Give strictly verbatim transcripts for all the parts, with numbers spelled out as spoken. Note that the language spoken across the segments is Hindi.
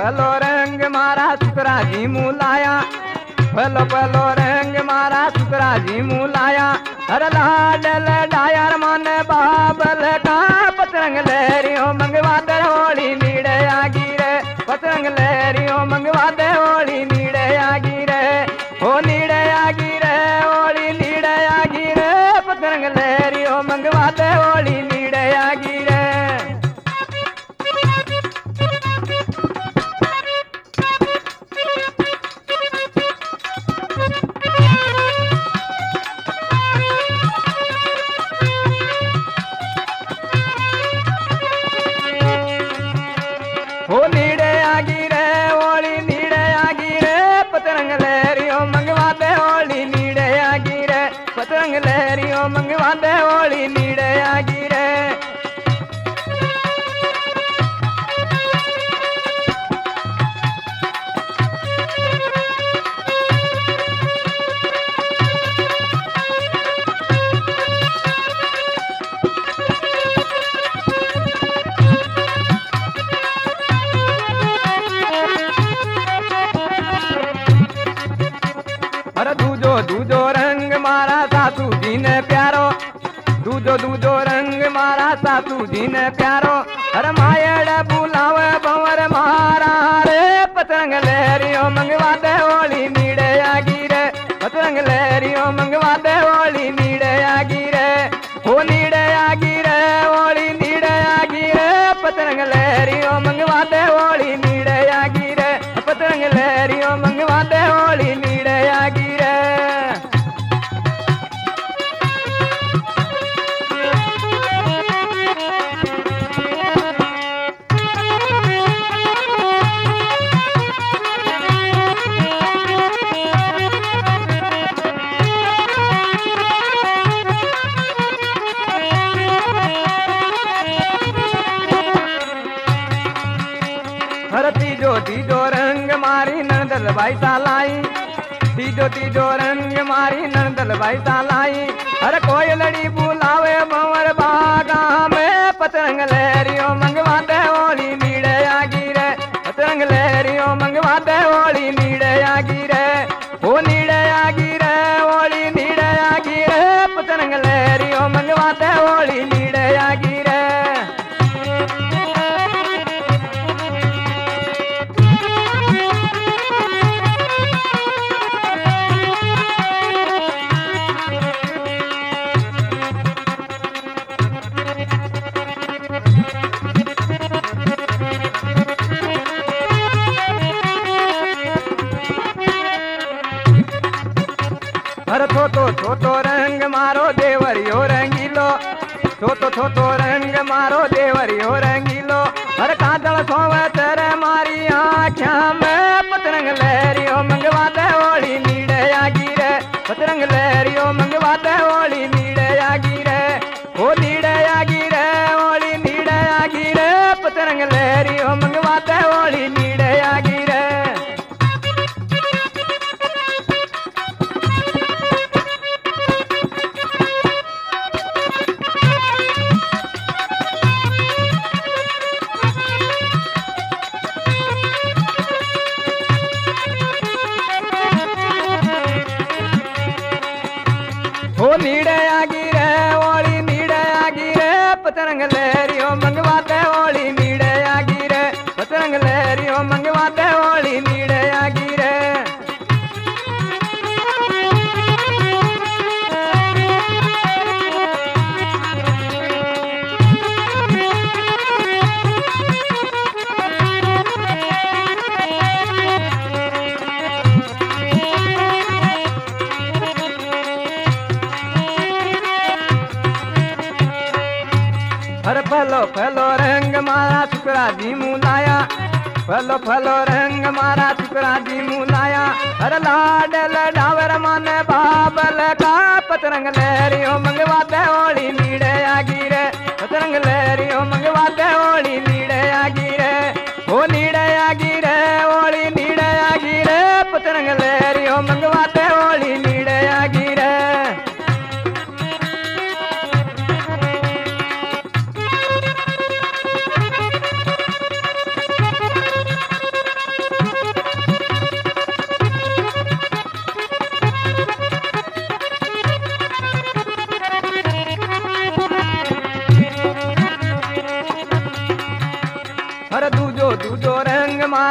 पहलो रंग मारा सुकरा जी मुलाया, पहलो पहलो रंग मारा सुकरा जी मुलाया। हर लाडल डायर मन बाबल का पतरंग लहरियों मंगवा दे होली नीड़े आगी रे, पतरंग लहरियों मंगवा दे होली नीड़े आगी रे, हो नीड़े आगी रे होली नीड़े आगी रे, पतरंग लहरियों मंगवा दे होली नीड़े आगी रे। हो नीड़े आगी रे होली नीड़े आगी रे, पतरंग लहरियों मंगवा दे होली नीड़े आगी रे, पतरंग लहरियों मंगवा दे होली नीड़े आगी रे। अरे दूजो दूजो रंग मारा सासू जी ने प्यारो, दूजो दूजो रंग मारा सासू जी ने प्यारो। अरे मायड़ बुलावे भंवर मारा रे, पतरंग लहरियों मंगवा दे होली नीड़े आगी रे, पतरंग लहरियों मंगवा दे होली नीड़े आगी रे, हो नीड़े आगी रे होली नीड़े आगी रे, पतरंग लहरियों मंगवा दे होली नीड़े आगी रे, पतरंग लहरियों मंगवा दे होली नीड़े आगी रे। हर तीजो तीजो रंग मारी नंदल भाई सालाई, तीजो तीजो रंग मारी नंदल भाई सालाई। हर कोई लड़ी बुलावे भंवर बागा में, पतरंग लहरियों मंगवा दे होली नीड़े आगी रे, पतरंग लहरियों मंगवा दे होली नीड़े आगी रे, हो नीड़े आगी रे होली नीड़े आगी रे, पतरंग लहरियों मंगवा दे होली नीड़े आगी रे। हर छोटो छोटो रंग मारो देवरियो रंगीलो, छोटो छोटो रंग मारो देवरियो रंगीलो। हर काजल सोवतर मारी आँख्या में, पतरंग लहरियों मंगवा दे होली नीड़े आगी रे, पतरंग लहरियों मंगवा दे होली नीड़े आगी रे, हो नीड़े आगी रे होली नीड़े आगी रे, पतरंग लहरियों मंगवा दे होली नीड़े आगी रे। हो नीड़े आगी रे होली नीड़े आगी रे, पतरंग लहरियों मंगवा दे होली नीड़े आगी रे, पतरंग लहरियों मंगवा दे होली नीड़े आगी रे। हर फलो फलो रंग मारा सुकरा जी मुलाया, फलो फलो रंग मारा सुकरा जी मुलाया। हर लाडल डावर मन बाबल का, पतरंग लहरियों मंगवा दे होली नीड़े आगी रे, पतरंग लहरियों मंगवा दे होली नीड़े आगी रे, हो नीड़े आगी रे होली नीड़े आगी रे, पतरंग लहरियों मंगवा दे होली नीड़े आगी रे।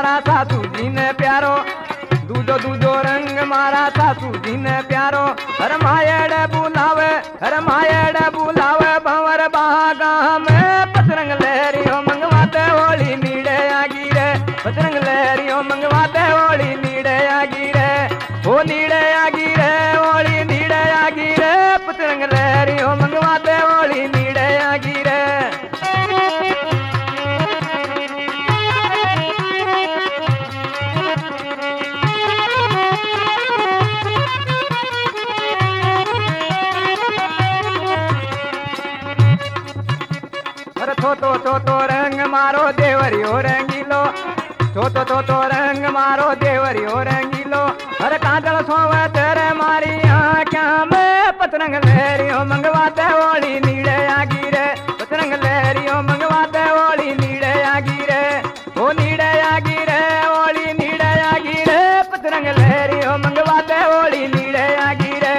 मारा सासू जी ने प्यारो दूजो दूजो रंग मारा सासू जी ने प्यारो हर मायड़ बुलावे हर मायड़ बुलावे भंवर बागा में पतरंग लहरियों मंगवाते होली नीड़े आगी रे पतरंग लहरियों मंगवाते होली नीड़े आगी रे ओ नीड़े आगी रे होली नीड़े आगी रे पतरंग लहरियों मंगवाते होली नीड़े आगी रे। छोटो छोटो रंग मारो देवरियो रंगीलो छोटो छोटो रंग मारो देवरियो रंगीलो हर काजल सोवे तेरे मारी आँख्या में पतरंग लहरियों मंगवाते होली नीड़े आगी रे पतरंग लहरियों मंगवाते होली नीड़े आगी रे ओ नीड़े आगी रे होली नीड़े आगी रे पतरंग लहरियों मंगवाते होली नीड़े आगी रे।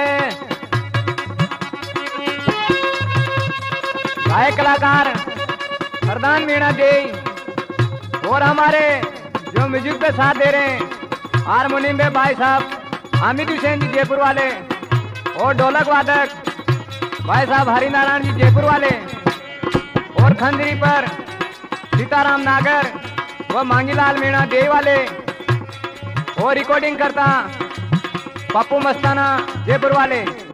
गायक कलाकार प्रधान मीणा दे और हमारे जो म्यूजिक पे साथ दे रहे हैं हारमोनियम पे भाई साहब हामिद हुसैन जी जयपुर वाले और ढोलक वादक भाई साहब हरिनारायण जी जयपुर वाले और खंजरी पर सीताराम नागर व मांगीलाल मीणा दे वाले और रिकॉर्डिंग करता पप्पू मस्ताना जयपुर वाले।